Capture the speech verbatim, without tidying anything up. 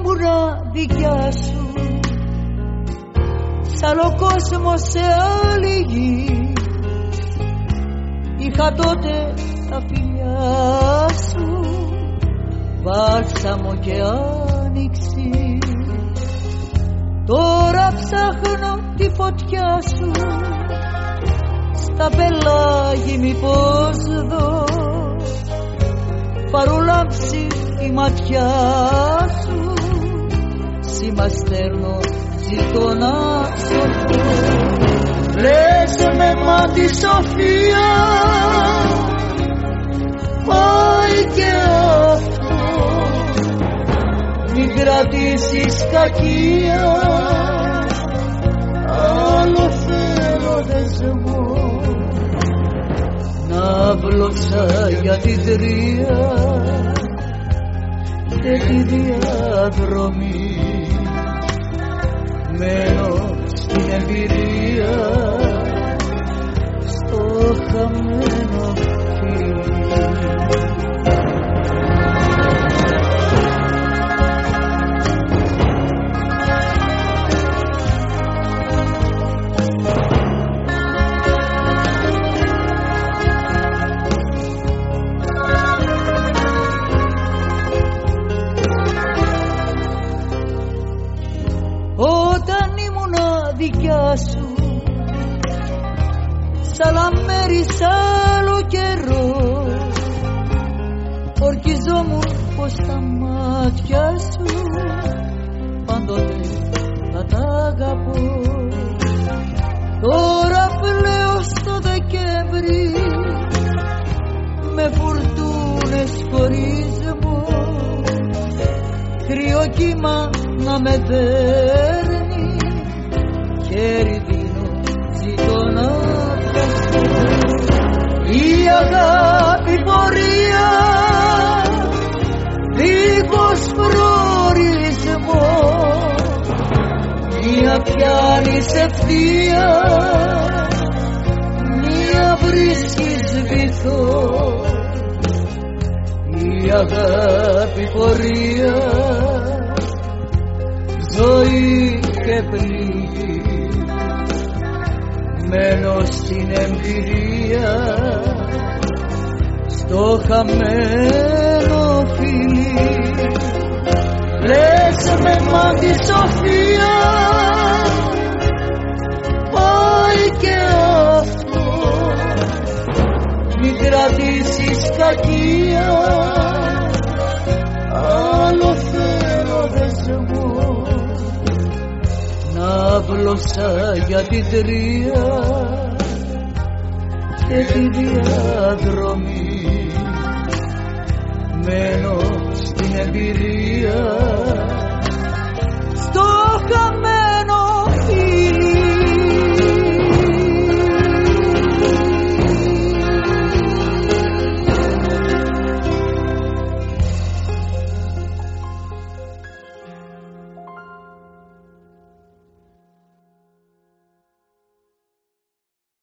ήμουνα δικιά σου, σ' άλλο κόσμο σε άλλη γη. Είχα τότε τα φιλιά σου, βάλσαμο και άνοιξη. Τώρα ψάχνω τη φωτιά σου, στα πελάγι μήπως δω, παρουλάμψει η ματιά σου, σήμα στέλνω ζητώ να σωθώ. Λες με μα τη σοφία πάει και αυτό, μην κρατήσεις κακία, άλλο θέλω δεσμό. Να βλώσα για τη τρία και τη διαδρομή, μένω στην εμπειρία, στο χαμένο φίλι. Όταν ήμουνα δικιά σου, σ' άλλα μέρη, σ' άλλο καιρό, ορκιζόμουν πως τα μάτια σου πάντοτε θα τα αγαπώ. Τώρα πλέον στο Δεκέμβρη, με φουρτούνες χωρίζουμε, κρύο κύμα να με δέρνει, χέρι δίνω, ζητώ να πιαστώ. Η αγάπη πορεία δίχως προορισμό, μία πιάνεις ευθεία, μία βρίσκεις βυθό. Η αγάπη πορεία ζωή και πληγή, μένω στην εμπειρία, στο χαμένο φιλί. Λες με μα τη σοφία πάει και αυτό, μην κρατήσεις κακία, άλλο θέλω δεσμό. Να βλώσα για την τρία και τη διαδρομή, μένω στην εμπειρία,